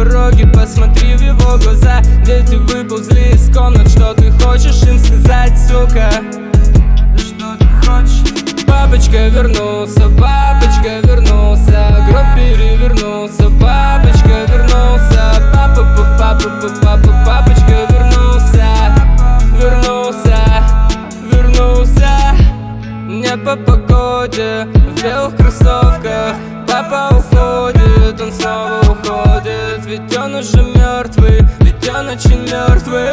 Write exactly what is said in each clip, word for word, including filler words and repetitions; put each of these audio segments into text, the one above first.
дороге, посмотри в его глаза. Дети выползли из комнат, что ты хочешь им сказать, сука? Что ты хочешь? Папочка вернулся, папочка вернулся, гроб перевернулся, папочка вернулся, папа, папа, папа, папа, папочка вернулся, вернулся, вернулся. Не по погоде, в белых кроссовках. Папа уходит, он снова уходит, ведь он уже мертвый, ведь он очень мертвый.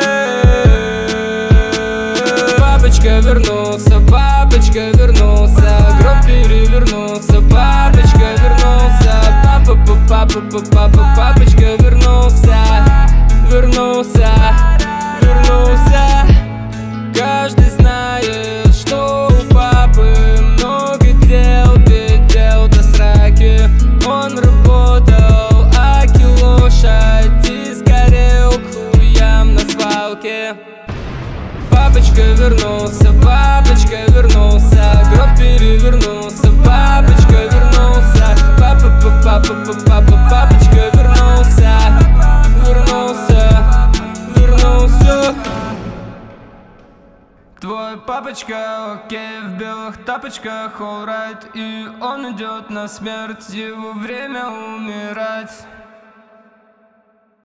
Папочка вернулся, папочка вернулся, гроб перевернулся, папочка вернулся, папа, папа, папа, папа, папочка вернулся, вернулся, вернулся. Каждый знает, что у папы много дел, ведь дел до сраки. Он работал, аки лошадь, и сгорел к хуям на свалке. Папочка вернулся, папочка вернулся, гроб перевернулся, папочка вернулся, папа, папа, папа, папа, папочка вернулся, вернулся, вернулся. Твой папочка, окей, в белых тапочках, alright, и он идет на смерть, его время умирать.